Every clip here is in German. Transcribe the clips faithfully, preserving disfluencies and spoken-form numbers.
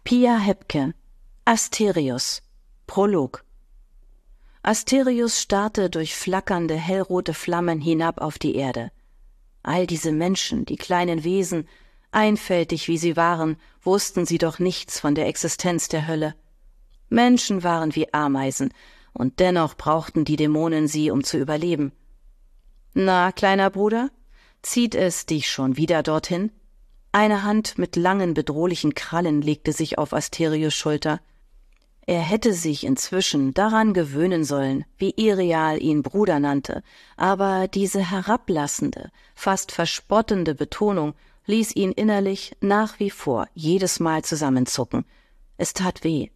Pia Hebke, Asterios, Prolog. Asterios starrte durch flackernde, hellrote Flammen hinab auf die Erde. All diese Menschen, die kleinen Wesen, einfältig wie sie waren, wussten sie doch nichts von der Existenz der Hölle. Menschen waren wie Ameisen, und dennoch brauchten die Dämonen sie, um zu überleben. »Na, kleiner Bruder, zieht es dich schon wieder dorthin?« Eine Hand mit langen, bedrohlichen Krallen legte sich auf Asterios Schulter. Er hätte sich inzwischen daran gewöhnen sollen, wie Irial ihn Bruder nannte, aber diese herablassende, fast verspottende Betonung ließ ihn innerlich nach wie vor jedes Mal zusammenzucken. Es tat weh.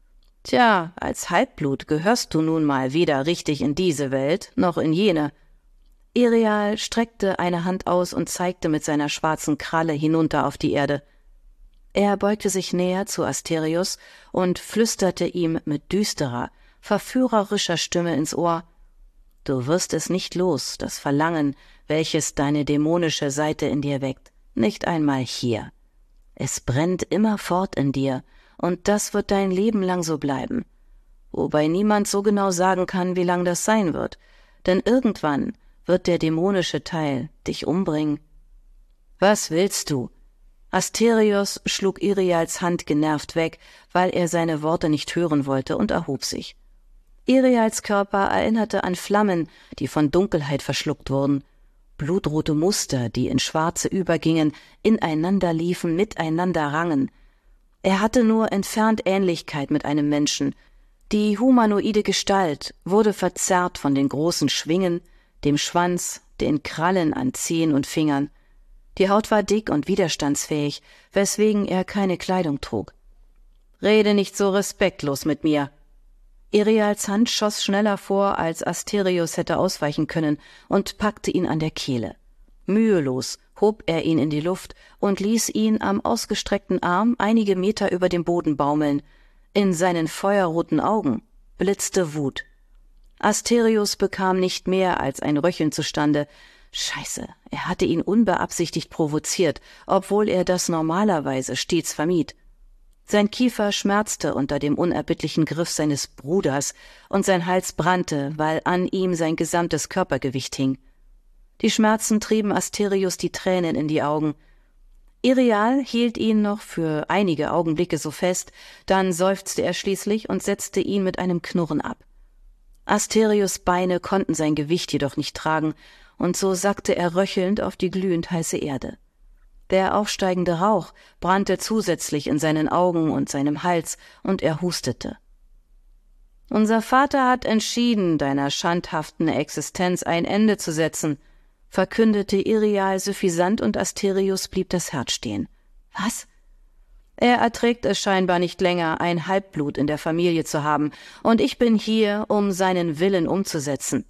»Tja, als Halbblut gehörst du nun mal weder richtig in diese Welt noch in jene.« Irial streckte eine Hand aus und zeigte mit seiner schwarzen Kralle hinunter auf die Erde. Er beugte sich näher zu Asterios und flüsterte ihm mit düsterer, verführerischer Stimme ins Ohr: »Du wirst es nicht los, das Verlangen, welches deine dämonische Seite in dir weckt, nicht einmal hier. Es brennt immerfort in dir, und das wird dein Leben lang so bleiben. Wobei niemand so genau sagen kann, wie lang das sein wird, denn irgendwann wird der dämonische Teil dich umbringen.« »Was willst du?« Asterios schlug Irials Hand genervt weg, weil er seine Worte nicht hören wollte, und erhob sich. Irials Körper erinnerte an Flammen, die von Dunkelheit verschluckt wurden. Blutrote Muster, die in schwarze übergingen, ineinander liefen, miteinander rangen. Er hatte nur entfernt Ähnlichkeit mit einem Menschen. Die humanoide Gestalt wurde verzerrt von den großen Schwingen, dem Schwanz, den Krallen an Zehen und Fingern. Die Haut war dick und widerstandsfähig, weswegen er keine Kleidung trug. »Rede nicht so respektlos mit mir!« Irials Hand schoss schneller vor, als Asterios hätte ausweichen können, und packte ihn an der Kehle. Mühelos hob er ihn in die Luft und ließ ihn am ausgestreckten Arm einige Meter über dem Boden baumeln. In seinen feuerroten Augen blitzte Wut. Asterios bekam nicht mehr als ein Röcheln zustande. Scheiße, er hatte ihn unbeabsichtigt provoziert, obwohl er das normalerweise stets vermied. Sein Kiefer schmerzte unter dem unerbittlichen Griff seines Bruders, und sein Hals brannte, weil an ihm sein gesamtes Körpergewicht hing. Die Schmerzen trieben Asterios die Tränen in die Augen. Irial hielt ihn noch für einige Augenblicke so fest, dann seufzte er schließlich und setzte ihn mit einem Knurren ab. Asterios Beine konnten sein Gewicht jedoch nicht tragen, und so sackte er röchelnd auf die glühend heiße Erde. Der aufsteigende Rauch brannte zusätzlich in seinen Augen und seinem Hals, und er hustete. »Unser Vater hat entschieden, deiner schandhaften Existenz ein Ende zu setzen«, verkündete Irial suffisant, und Asterios blieb das Herz stehen. »Was?« »Er erträgt es scheinbar nicht länger, ein Halbblut in der Familie zu haben, und ich bin hier, um seinen Willen umzusetzen.«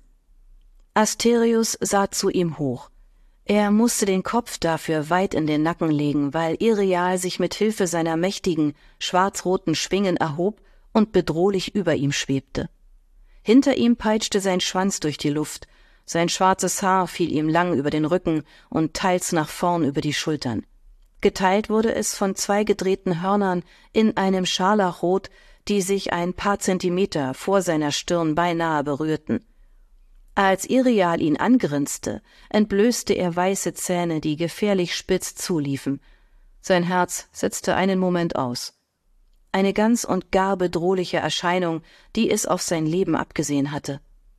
Asterios sah zu ihm hoch. Er musste den Kopf dafür weit in den Nacken legen, weil Irial sich mit Hilfe seiner mächtigen, schwarzroten Schwingen erhob und bedrohlich über ihm schwebte. Hinter ihm peitschte sein Schwanz durch die Luft, sein schwarzes Haar fiel ihm lang über den Rücken und teils nach vorn über die Schultern. Geteilt wurde es von zwei gedrehten Hörnern in einem Scharlachrot, die sich ein paar Zentimeter vor seiner Stirn beinahe berührten. Als Irial ihn angrinste, entblößte er weiße Zähne, die gefährlich spitz zuliefen. Sein Herz setzte einen Moment aus. Eine ganz und gar bedrohliche Erscheinung, die es auf sein Leben abgesehen hatte.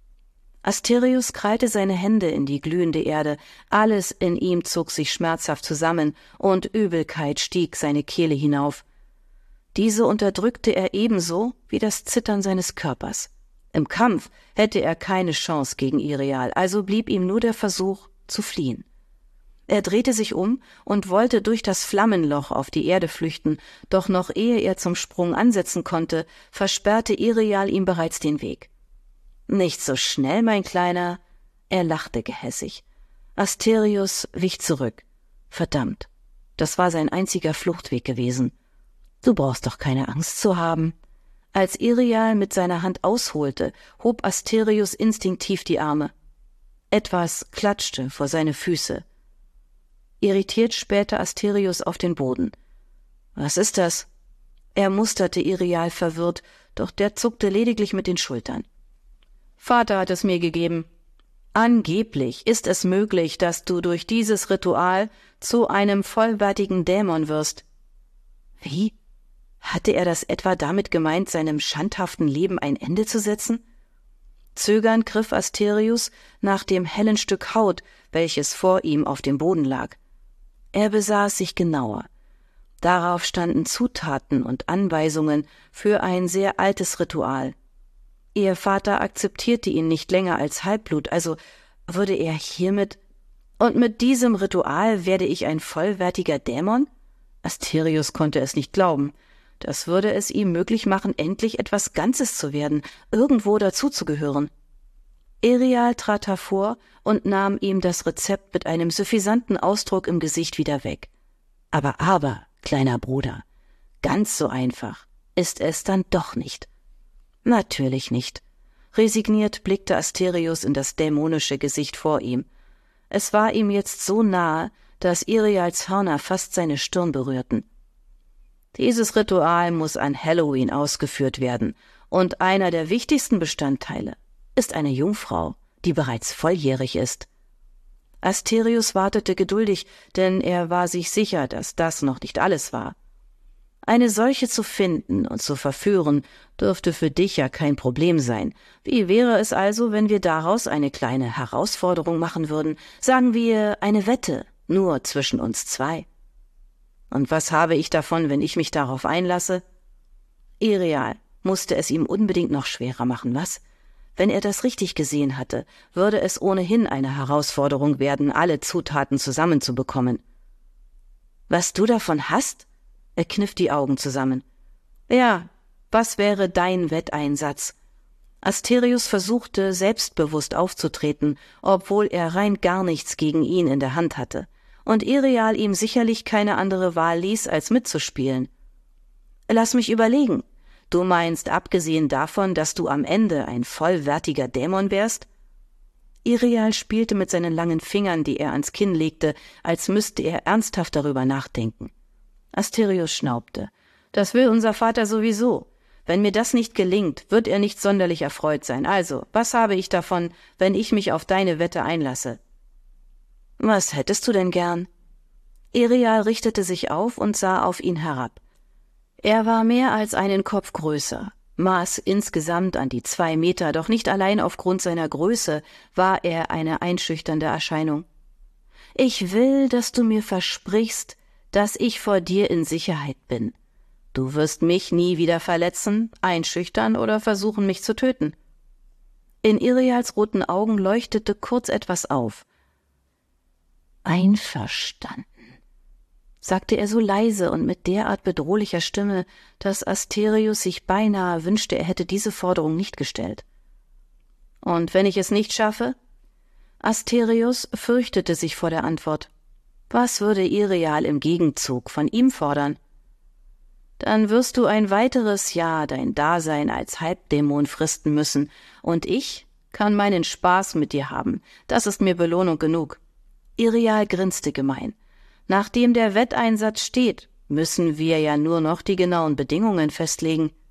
Asterios krallte seine Hände in die glühende Erde, alles in ihm zog sich schmerzhaft zusammen, und Übelkeit stieg seine Kehle hinauf. Diese unterdrückte er ebenso wie das Zittern seines Körpers. Im Kampf hätte er keine Chance gegen Irial, also blieb ihm nur der Versuch, zu fliehen. Er drehte sich um und wollte durch das Flammenloch auf die Erde flüchten, doch noch ehe er zum Sprung ansetzen konnte, versperrte Irial ihm bereits den Weg. »Nicht so schnell, mein Kleiner!« Er lachte gehässig. Asterios wich zurück. Verdammt, das war sein einziger Fluchtweg gewesen. »Du brauchst doch keine Angst zu haben.« Als Irial mit seiner Hand ausholte, hob Asterios instinktiv die Arme. Etwas klatschte vor seine Füße. Irritiert spähte Asterios auf den Boden. »Was ist das?« Er musterte Irial verwirrt, doch der zuckte lediglich mit den Schultern. »Vater hat es mir gegeben. Angeblich ist es möglich, dass du durch dieses Ritual zu einem vollwertigen Dämon wirst.« »Wie? Hatte er das etwa damit gemeint, seinem schandhaften Leben ein Ende zu setzen?« Zögernd griff Asterius nach dem hellen Stück Haut, welches vor ihm auf dem Boden lag. Er besah es sich genauer. Darauf standen Zutaten und Anweisungen für ein sehr altes Ritual. Ihr Vater akzeptierte ihn nicht länger als Halbblut, also würde er hiermit... »Und mit diesem Ritual werde ich ein vollwertiger Dämon?« Asterius konnte es nicht glauben. Das würde es ihm möglich machen, endlich etwas Ganzes zu werden, irgendwo dazuzugehören. Irial trat hervor und nahm ihm das Rezept mit einem suffisanten Ausdruck im Gesicht wieder weg. »Aber, aber, kleiner Bruder, ganz so einfach ist es dann doch nicht.« »Natürlich nicht.« Resigniert blickte Asterius in das dämonische Gesicht vor ihm. Es war ihm jetzt so nahe, dass Irials Hörner fast seine Stirn berührten. »Dieses Ritual muss an Halloween ausgeführt werden, und einer der wichtigsten Bestandteile ist eine Jungfrau, die bereits volljährig ist.« Asterius wartete geduldig, denn er war sich sicher, dass das noch nicht alles war. »Eine solche zu finden und zu verführen, dürfte für dich ja kein Problem sein. Wie wäre es also, wenn wir daraus eine kleine Herausforderung machen würden? Sagen wir eine Wette, nur zwischen uns zwei.« »Und was habe ich davon, wenn ich mich darauf einlasse?« Irial musste es ihm unbedingt noch schwerer machen, was? Wenn er das richtig gesehen hatte, würde es ohnehin eine Herausforderung werden, alle Zutaten zusammenzubekommen. »Was du davon hast?« Er kniff die Augen zusammen. »Ja, was wäre dein Wetteinsatz?« Asterius versuchte, selbstbewusst aufzutreten, obwohl er rein gar nichts gegen ihn in der Hand hatte und Irial ihm sicherlich keine andere Wahl ließ, als mitzuspielen. »Lass mich überlegen. Du meinst, abgesehen davon, dass du am Ende ein vollwertiger Dämon wärst?« Irial spielte mit seinen langen Fingern, die er ans Kinn legte, als müsste er ernsthaft darüber nachdenken. Asterius schnaubte. »Das will unser Vater sowieso. Wenn mir das nicht gelingt, wird er nicht sonderlich erfreut sein. Also, was habe ich davon, wenn ich mich auf deine Wette einlasse?« »Was hättest du denn gern?« Irial richtete sich auf und sah auf ihn herab. Er war mehr als einen Kopf größer, maß insgesamt an die zwei Meter, doch nicht allein aufgrund seiner Größe war er eine einschüchternde Erscheinung. »Ich will, dass du mir versprichst, dass ich vor dir in Sicherheit bin. Du wirst mich nie wieder verletzen, einschüchtern oder versuchen, mich zu töten.« In Irials roten Augen leuchtete kurz etwas auf. »Einverstanden«, sagte er so leise und mit derart bedrohlicher Stimme, dass Asterius sich beinahe wünschte, er hätte diese Forderung nicht gestellt. »Und wenn ich es nicht schaffe?« Asterius fürchtete sich vor der Antwort. Was würde Irial im Gegenzug von ihm fordern? »Dann wirst du ein weiteres Jahr dein Dasein als Halbdämon fristen müssen, und ich kann meinen Spaß mit dir haben. Das ist mir Belohnung genug.« Irial grinste gemein. »Nachdem der Wetteinsatz steht, müssen wir ja nur noch die genauen Bedingungen festlegen.«